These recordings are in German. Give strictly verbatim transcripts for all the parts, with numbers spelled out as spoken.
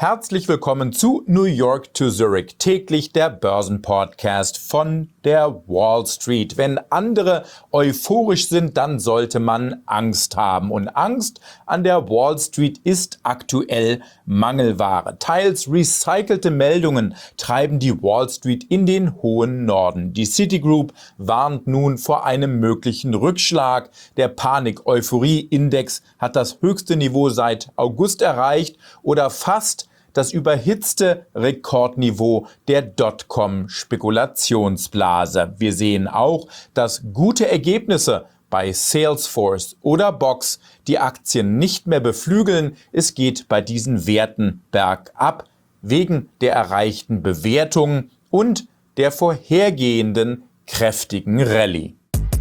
Herzlich willkommen zu New York to Zurich, täglich der Börsenpodcast von der Wall Street. Wenn andere euphorisch sind, dann sollte man Angst haben. Und Angst an der Wall Street ist aktuell Mangelware. Teils recycelte Meldungen treiben die Wall Street in den hohen Norden. Die Citigroup warnt nun vor einem möglichen Rückschlag. Der Panik-Euphorie-Index hat das höchste Niveau seit August erreicht oder fast das überhitzte Rekordniveau der Dotcom-Spekulationsblase. Wir sehen auch, dass gute Ergebnisse bei Salesforce oder Box die Aktien nicht mehr beflügeln. Es geht bei diesen Werten bergab wegen der erreichten Bewertungen und der vorhergehenden kräftigen Rallye.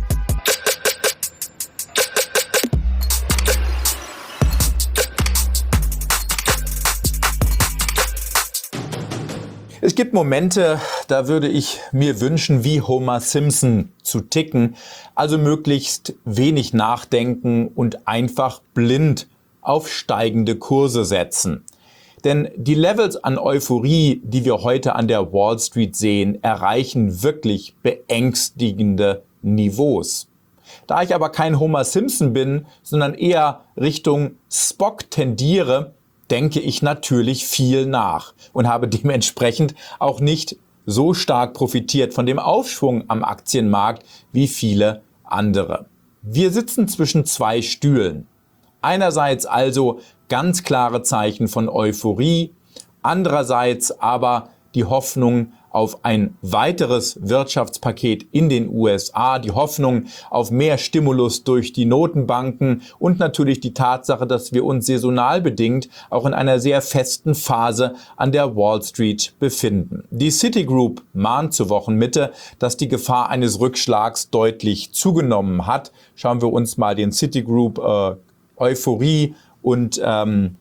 Es gibt Momente, da würde ich mir wünschen, wie Homer Simpson zu ticken, also möglichst wenig nachdenken und einfach blind auf steigende Kurse setzen. Denn die Levels an Euphorie, die wir heute an der Wall Street sehen, erreichen wirklich beängstigende Niveaus. Da ich aber kein Homer Simpson bin, sondern eher Richtung Spock tendiere, denke ich natürlich viel nach und habe dementsprechend auch nicht so stark profitiert von dem Aufschwung am Aktienmarkt wie viele andere. Wir sitzen zwischen zwei Stühlen. Einerseits also ganz klare Zeichen von Euphorie, andererseits aber die Hoffnung auf ein weiteres Wirtschaftspaket in den U S A, die Hoffnung auf mehr Stimulus durch die Notenbanken und natürlich die Tatsache, dass wir uns saisonal bedingt auch in einer sehr festen Phase an der Wall Street befinden. Die Citigroup mahnt zur Wochenmitte, dass die Gefahr eines Rückschlags deutlich zugenommen hat. Schauen wir uns mal den Citigroup äh, Euphorie und ähm,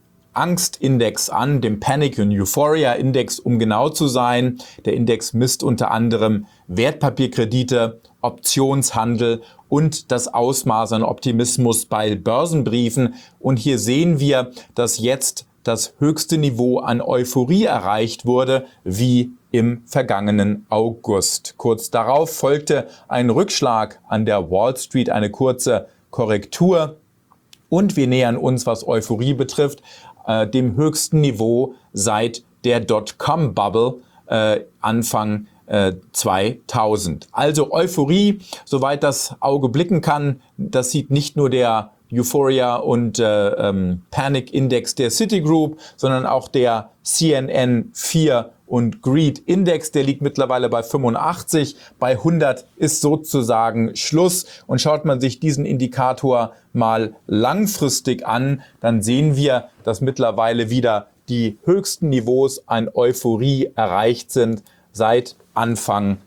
Angstindex an, dem Panic and Euphoria Index, um genau zu sein. Der Index misst unter anderem Wertpapierkredite, Optionshandel und das Ausmaß an Optimismus bei Börsenbriefen. Und hier sehen wir, dass jetzt das höchste Niveau an Euphorie erreicht wurde, wie im vergangenen August. Kurz darauf folgte ein Rückschlag an der Wall Street, eine kurze Korrektur. Und wir nähern uns, was Euphorie betrifft, dem höchsten Niveau seit der Dotcom-Bubble äh, Anfang äh, zweitausend. Also Euphorie, soweit das Auge blicken kann, das sieht nicht nur der Euphoria und äh, ähm, Panic Index der Citigroup, sondern auch der C N N Fear und Greed Index, der liegt mittlerweile bei fünfundachtzig, bei hundert ist sozusagen Schluss. Und schaut man sich diesen Indikator mal langfristig an, dann sehen wir, dass mittlerweile wieder die höchsten Niveaus an Euphorie erreicht sind seit Anfang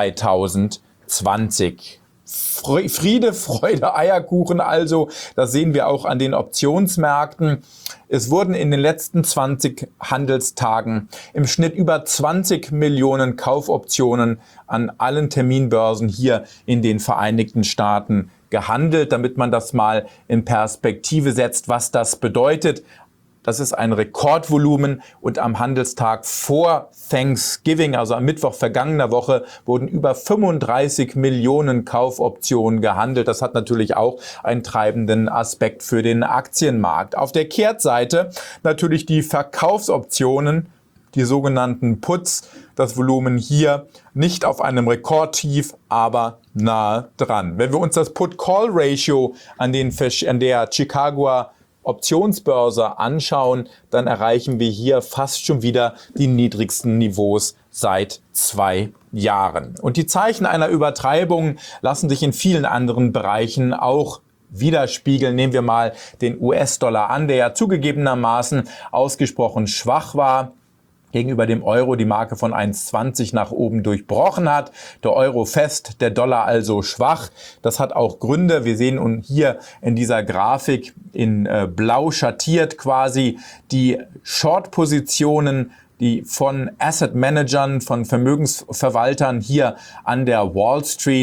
zweitausendzwanzig. Friede, Freude, Eierkuchen also, das sehen wir auch an den Optionsmärkten. Es wurden in den letzten zwanzig Handelstagen im Schnitt über zwanzig Millionen Kaufoptionen an allen Terminbörsen hier in den Vereinigten Staaten gehandelt, damit man das mal in Perspektive setzt, was das bedeutet. Das ist ein Rekordvolumen und am Handelstag vor Thanksgiving, also am Mittwoch vergangener Woche, wurden über fünfunddreißig Millionen Kaufoptionen gehandelt. Das hat natürlich auch einen treibenden Aspekt für den Aktienmarkt. Auf der Kehrtseite natürlich die Verkaufsoptionen, die sogenannten Puts. Das Volumen hier nicht auf einem Rekordtief, aber nahe dran. Wenn wir uns das Put-Call-Ratio an, den, an der Chicagoer Optionsbörse anschauen, dann erreichen wir hier fast schon wieder die niedrigsten Niveaus seit zwei Jahren. Und die Zeichen einer Übertreibung lassen sich in vielen anderen Bereichen auch widerspiegeln. Nehmen wir mal den U S-Dollar an, der ja zugegebenermaßen ausgesprochen schwach war, gegenüber dem Euro die Marke von eins Komma zwanzig nach oben durchbrochen hat. Der Euro fest, der Dollar also schwach. Das hat auch Gründe. Wir sehen und hier in dieser Grafik in äh, blau schattiert quasi die Short-Positionen, die von Asset Managern, von Vermögensverwaltern hier an der Wall Street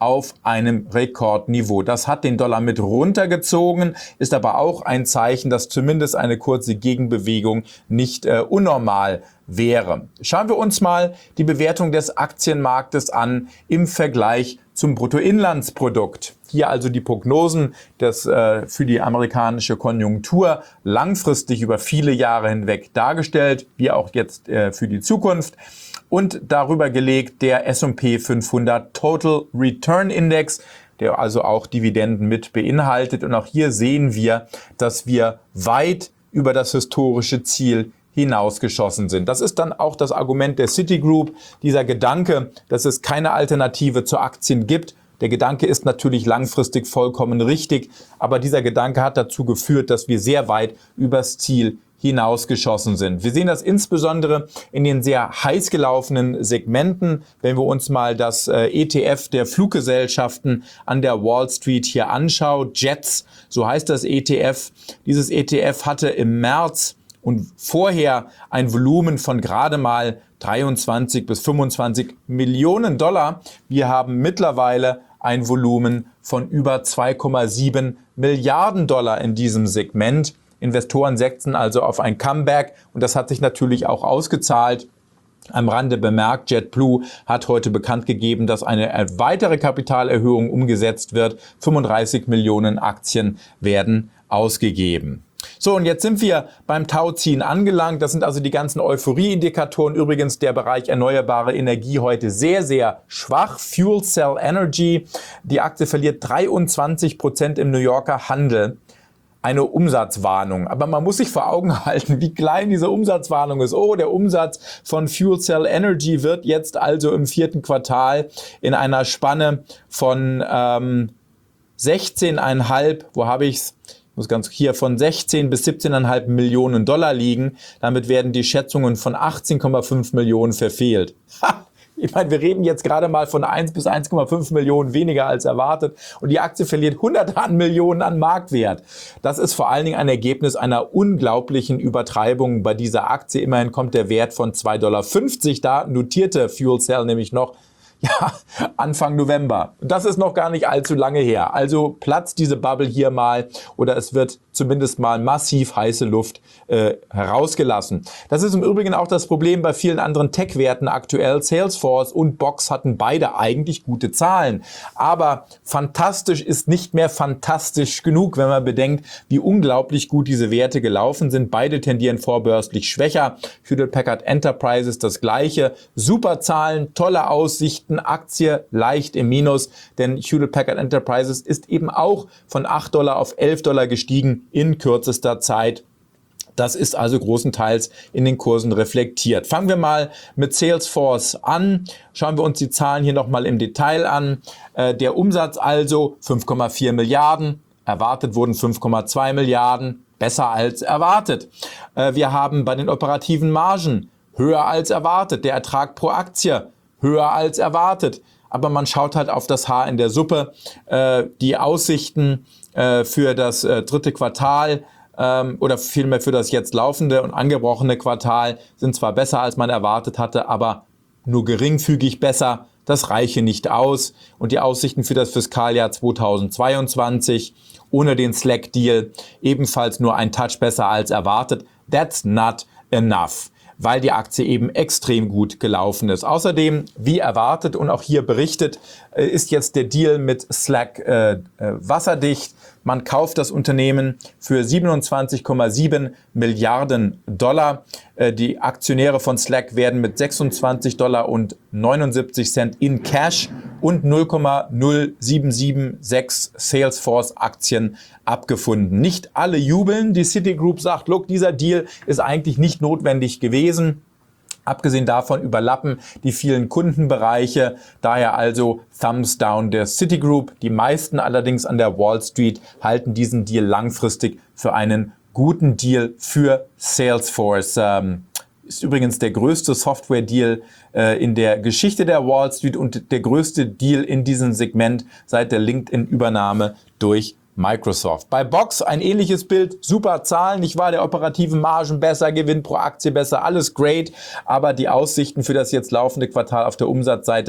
auf einem Rekordniveau. Das hat den Dollar mit runtergezogen, ist aber auch ein Zeichen, dass zumindest eine kurze Gegenbewegung nicht äh, unnormal wäre. Schauen wir uns mal die Bewertung des Aktienmarktes an im Vergleich zum Bruttoinlandsprodukt. Hier also die Prognosen des, äh, für die amerikanische Konjunktur langfristig über viele Jahre hinweg dargestellt, wie auch jetzt äh, für die Zukunft. Und darüber gelegt der S und P fünfhundert Total Return Index, der also auch Dividenden mit beinhaltet. Und auch hier sehen wir, dass wir weit über das historische Ziel hinausgeschossen sind. Das ist dann auch das Argument der Citigroup, dieser Gedanke, dass es keine Alternative zu Aktien gibt. Der Gedanke ist natürlich langfristig vollkommen richtig, aber dieser Gedanke hat dazu geführt, dass wir sehr weit übers Ziel hinausgeschossen sind. Wir sehen das insbesondere in den sehr heiß gelaufenen Segmenten. Wenn wir uns mal das äh, E T F der Fluggesellschaften an der Wall Street hier anschauen, Jets, so heißt das E T F. Dieses E T F hatte im März und vorher ein Volumen von gerade mal dreiundzwanzig bis fünfundzwanzig Millionen Dollar. Wir haben mittlerweile ein Volumen von über zwei Komma sieben Milliarden Dollar in diesem Segment. Investoren setzen also auf ein Comeback und das hat sich natürlich auch ausgezahlt. Am Rande bemerkt, JetBlue hat heute bekannt gegeben, dass eine weitere Kapitalerhöhung umgesetzt wird. fünfunddreißig Millionen Aktien werden ausgegeben. So, und jetzt sind wir beim Tauziehen angelangt. Das sind also die ganzen Euphorie-Indikatoren. Übrigens der Bereich erneuerbare Energie heute sehr, sehr schwach. Fuel Cell Energy, die Aktie verliert dreiundzwanzig Prozent im New Yorker Handel. Eine Umsatzwarnung. Aber man muss sich vor Augen halten, wie klein diese Umsatzwarnung ist. Oh, der Umsatz von Fuel Cell Energy wird jetzt also im vierten Quartal in einer Spanne von ähm, sechzehn Komma fünf, wo habe ich's? Ich muss ganz hier von sechzehn bis siebzehn Komma fünf Millionen Dollar liegen. Damit werden die Schätzungen von achtzehn Komma fünf Millionen verfehlt. Ha! Ich meine, wir reden jetzt gerade mal von eins bis eins Komma fünf Millionen weniger als erwartet und die Aktie verliert hunderte an Millionen an Marktwert. Das ist vor allen Dingen ein Ergebnis einer unglaublichen Übertreibung bei dieser Aktie. Immerhin kommt der Wert von zwei Komma fünfzig Dollar. Da notierte Fuel Cell nämlich noch, ja, Anfang November. Das ist noch gar nicht allzu lange her. Also platzt diese Bubble hier mal oder es wird zumindest mal massiv heiße Luft äh, herausgelassen. Das ist im Übrigen auch das Problem bei vielen anderen Tech-Werten aktuell. Salesforce und Box hatten beide eigentlich gute Zahlen. Aber fantastisch ist nicht mehr fantastisch genug, wenn man bedenkt, wie unglaublich gut diese Werte gelaufen sind. Beide tendieren vorbörslich schwächer. Hewlett Packard Enterprises das gleiche. Super Zahlen, tolle Aussichten, Aktie leicht im Minus, denn Hewlett Packard Enterprises ist eben auch von acht Dollar auf elf Dollar gestiegen in kürzester Zeit. Das ist also großenteils in den Kursen reflektiert. Fangen wir mal mit Salesforce an. Schauen wir uns die Zahlen hier nochmal im Detail an. Äh, der Umsatz also fünf Komma vier Milliarden, erwartet wurden fünf Komma zwei Milliarden, besser als erwartet. Äh, wir haben bei den operativen Margen höher als erwartet, der Ertrag pro Aktie höher als erwartet. Aber man schaut halt auf das Haar in der Suppe. Äh, die Aussichten äh, für das äh, dritte Quartal ähm, oder vielmehr für das jetzt laufende und angebrochene Quartal sind zwar besser, als man erwartet hatte, aber nur geringfügig besser. Das reiche nicht aus. Und die Aussichten für das Fiskaljahr zweitausendzweiundzwanzig ohne den Slack-Deal ebenfalls nur ein Touch besser als erwartet. That's not enough, weil die Aktie eben extrem gut gelaufen ist. Außerdem, wie erwartet und auch hier berichtet, ist jetzt der Deal mit Slack äh, wasserdicht. Man kauft das Unternehmen für siebenundzwanzig Komma sieben Milliarden Dollar. Äh, die Aktionäre von Slack werden mit sechsundzwanzig Dollar und neunundsiebzig Cent in Cash und null Komma null sieben sieben sechs Salesforce-Aktien abgefunden. Nicht alle jubeln. Die Citigroup sagt, look, dieser Deal ist eigentlich nicht notwendig gewesen. Abgesehen davon überlappen die vielen Kundenbereiche, daher also Thumbs down der Citigroup. Die meisten allerdings an der Wall Street halten diesen Deal langfristig für einen guten Deal für Salesforce. Ähm, ist übrigens der größte Software-Deal äh, in der Geschichte der Wall Street und der größte Deal in diesem Segment seit der LinkedIn-Übernahme durch Microsoft. Bei Box ein ähnliches Bild, super Zahlen, nicht wahr? Der operativen Margen besser, Gewinn pro Aktie besser, alles great, aber die Aussichten für das jetzt laufende Quartal auf der Umsatzseite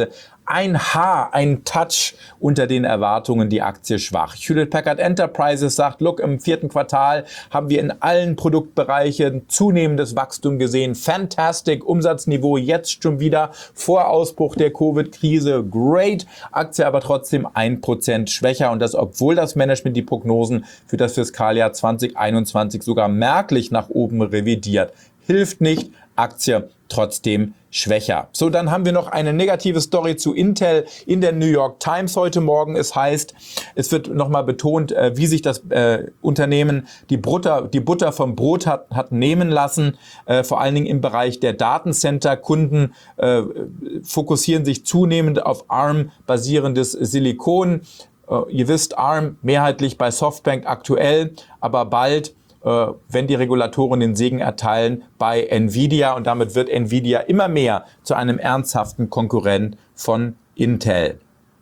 ein Haar, ein Touch unter den Erwartungen die Aktie schwach. Hewlett Packard Enterprises sagt, look, im vierten Quartal haben wir in allen Produktbereichen zunehmendes Wachstum gesehen. Fantastic, Umsatzniveau jetzt schon wieder vor Ausbruch der Covid-Krise. Great, Aktie aber trotzdem ein Prozent schwächer und das, obwohl das Management die Prognosen für das Fiskaljahr zwanzig einundzwanzig sogar merklich nach oben revidiert. Hilft nicht, Aktie trotzdem schwächer. So, dann haben wir noch eine negative Story zu Intel in der New York Times heute Morgen. Es heißt, es wird nochmal betont, äh, wie sich das äh, Unternehmen die Butter, die Butter vom Brot hat, hat nehmen lassen. Äh, vor allen Dingen im Bereich der Datencenter. Kunden äh, fokussieren sich zunehmend auf ARM-basierendes Silikon. Äh, ihr wisst, ARM mehrheitlich bei Softbank aktuell, aber bald, wenn die Regulatoren den Segen erteilen, bei Nvidia, und damit wird Nvidia immer mehr zu einem ernsthaften Konkurrent von Intel.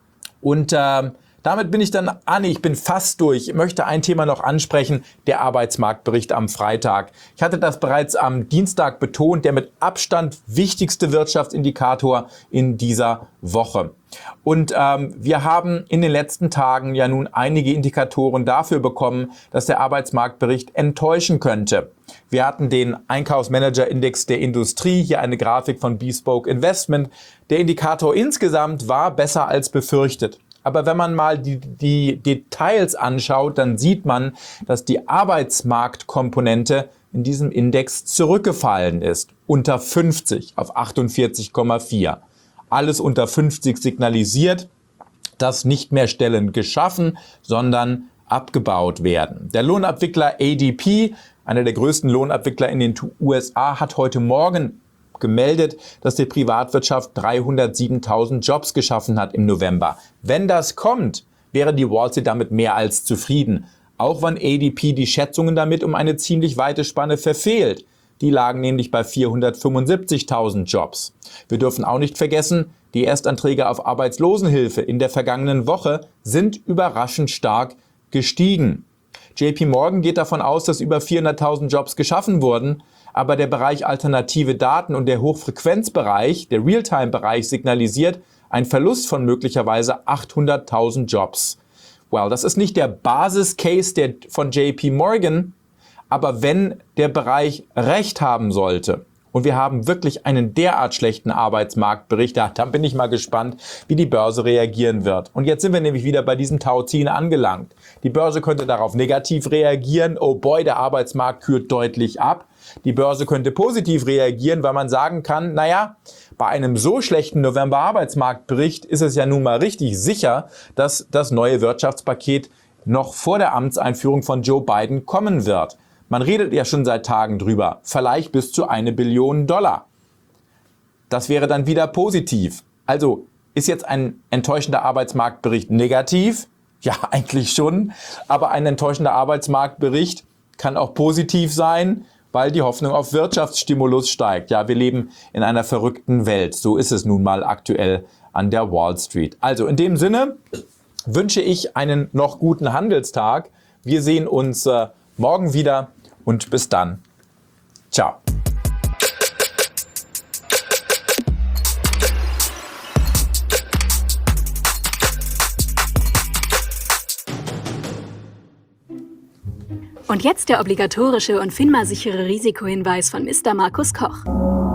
Und äh, damit bin ich dann, ah nee, ich bin fast durch. Ich möchte ein Thema noch ansprechen, der Arbeitsmarktbericht am Freitag. Ich hatte das bereits am Dienstag betont, der mit Abstand wichtigste Wirtschaftsindikator in dieser Woche. Und ähm, wir haben in den letzten Tagen ja nun einige Indikatoren dafür bekommen, dass der Arbeitsmarktbericht enttäuschen könnte. Wir hatten den Einkaufsmanager-Index der Industrie, hier eine Grafik von Bespoke Investment. Der Indikator insgesamt war besser als befürchtet. Aber wenn man mal die, die Details anschaut, dann sieht man, dass die Arbeitsmarktkomponente in diesem Index zurückgefallen ist. Unter fünfzig auf achtundvierzig Komma vier. Alles unter fünfzig signalisiert, dass nicht mehr Stellen geschaffen, sondern abgebaut werden. Der Lohnabwickler A D P, einer der größten Lohnabwickler in den U S A, hat heute Morgen gemeldet, dass die Privatwirtschaft dreihundertsiebentausend Jobs geschaffen hat im November. Wenn das kommt, wäre die Wall Street damit mehr als zufrieden. Auch wenn A D P die Schätzungen damit um eine ziemlich weite Spanne verfehlt. Die lagen nämlich bei vierhundertfünfundsiebzigtausend Jobs. Wir dürfen auch nicht vergessen, die Erstanträge auf Arbeitslosenhilfe in der vergangenen Woche sind überraschend stark gestiegen. J P Morgan geht davon aus, dass über vierhunderttausend Jobs geschaffen wurden, aber der Bereich alternative Daten und der Hochfrequenzbereich, der Realtime-Bereich signalisiert einen Verlust von möglicherweise achthunderttausend Jobs. Well, das ist nicht der Basis-Case der, von J P Morgan, aber wenn der Bereich recht haben sollte und wir haben wirklich einen derart schlechten Arbeitsmarktbericht, dann bin ich mal gespannt, wie die Börse reagieren wird. Und jetzt sind wir nämlich wieder bei diesem Tauziehen angelangt. Die Börse könnte darauf negativ reagieren, oh boy, der Arbeitsmarkt kühlt deutlich ab. Die Börse könnte positiv reagieren, weil man sagen kann, naja, bei einem so schlechten November-Arbeitsmarktbericht ist es ja nun mal richtig sicher, dass das neue Wirtschaftspaket noch vor der Amtseinführung von Joe Biden kommen wird. Man redet ja schon seit Tagen drüber, vielleicht bis zu eine Billion Dollar. Das wäre dann wieder positiv. Also ist jetzt ein enttäuschender Arbeitsmarktbericht negativ? Ja, eigentlich schon. Aber ein enttäuschender Arbeitsmarktbericht kann auch positiv sein, weil die Hoffnung auf Wirtschaftsstimulus steigt. Ja, wir leben in einer verrückten Welt. So ist es nun mal aktuell an der Wall Street. Also in dem Sinne wünsche ich einen noch guten Handelstag. Wir sehen uns äh, morgen wieder und bis dann. Ciao. Und jetzt der obligatorische und FINMA-sichere Risikohinweis von Mister Markus Koch.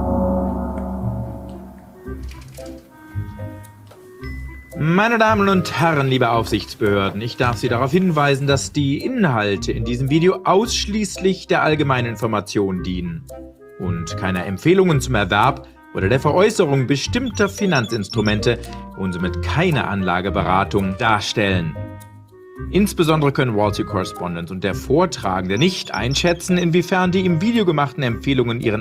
Meine Damen und Herren, liebe Aufsichtsbehörden, ich darf Sie darauf hinweisen, dass die Inhalte in diesem Video ausschließlich der allgemeinen Information dienen und keiner Empfehlungen zum Erwerb oder der Veräußerung bestimmter Finanzinstrumente und somit keine Anlageberatung darstellen. Insbesondere können Wall Street Correspondent und der Vortragende nicht einschätzen, inwiefern die im Video gemachten Empfehlungen ihren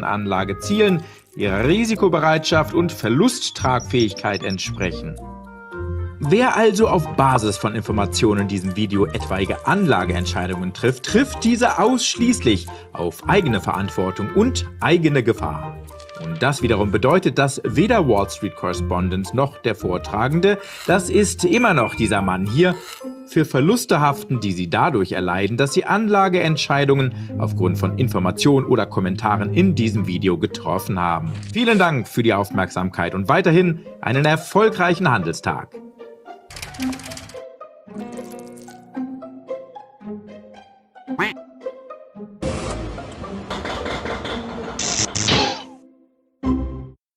Anlagezielen, ihrer Risikobereitschaft und Verlusttragfähigkeit entsprechen. Wer also auf Basis von Informationen in diesem Video etwaige Anlageentscheidungen trifft, trifft diese ausschließlich auf eigene Verantwortung und eigene Gefahr. Und das wiederum bedeutet, dass weder Wall Street Correspondent noch der Vortragende, das ist immer noch dieser Mann hier, für Verluste haften, die sie dadurch erleiden, dass sie Anlageentscheidungen aufgrund von Informationen oder Kommentaren in diesem Video getroffen haben. Vielen Dank für die Aufmerksamkeit und weiterhin einen erfolgreichen Handelstag.